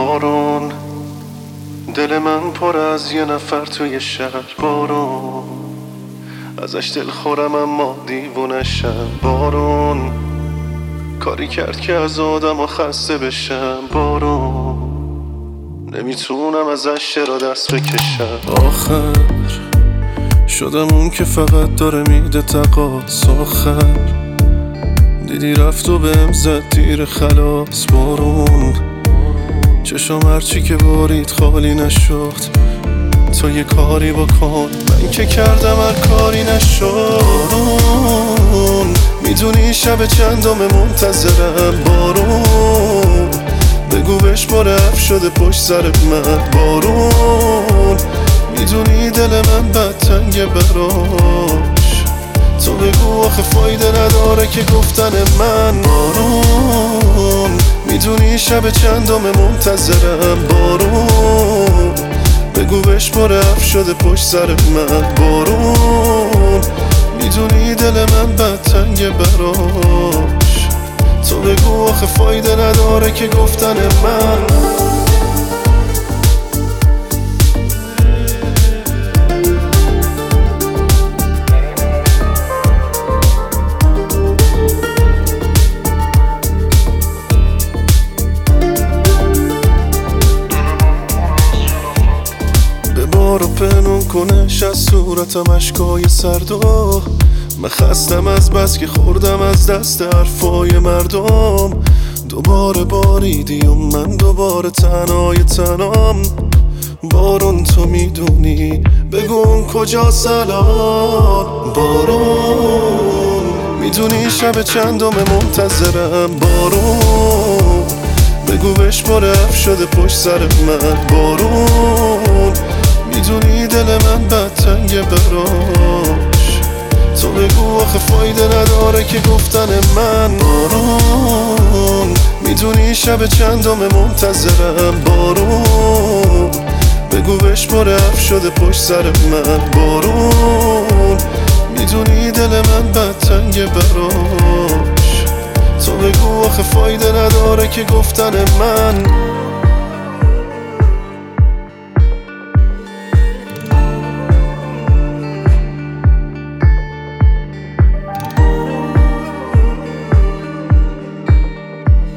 بارون، دل من پر از یه نفر توی شهر. بارون ازش دل خورم اما دیوونشم. بارون کاری کرد که از آدم خسته بشم. بارون نمیتونم ازش چرا دست بکشم. آخر شدم اون که فقط داره میده تقاص. آخر دیدی رفت و بهم زد تیر خلاص. بارون چشم هرچی که بارید خالی نشد. تو یه کاری بکن، من که کردم هر کاری نشد. بارون میدونی شب چندم منتظرم. بارون بگو بهش برف شده پشت سر من. بارون میدونی دل من بد تنگه براش. تو بگو آخه فایده نداره که گفتن من. بارون میدونی شب چندم منتظرم. بارون بگو بهش برف شده پشت سر من. بارون میدونی دل من بد تنگه براش. تو بگو آخه فایده نداره که گفتن من. بارو پنون کنش از صورتم اشکای سردو. من خستم از بس که خوردم از دست حرفای مردم. دوباره باریدی و من دوباره تنهای تنام. بارون تو میدونی بگو اون کجا سلام. بارون میدونی شب چندم منتظرم. بارون بگو بهش برف شده پشت سر من. بارون میدونی دل من بد تنگه براش. تو بگو آخه فایده نداره که گفتن من. بارون میدونی شب چندم منتظرم. بارون بگو بهش برف شده پشت سر من. بارون میدونی دل من بد تنگه براش. تو بگو آخه فایده نداره که گفتن من.